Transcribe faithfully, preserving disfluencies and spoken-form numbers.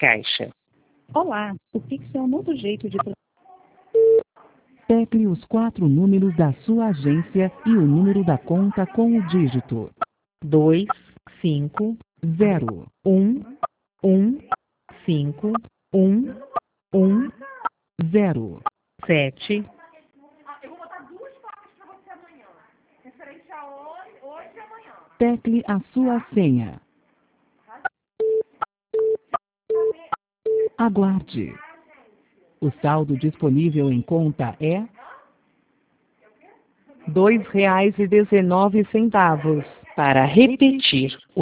caixa. Olá, o Pix é um novo jeito de... Tecle os quatro números da sua agência e o número da conta com o dígito dois, cinco, zero, um, um, cinco, um, um, zero. sete. Eu vou botar duas placas para você amanhã, referente a hoje, hoje e amanhã. Tecle a sua senha. Aguarde. O saldo disponível em conta é Dois reais e dezenove centavos. Para repetir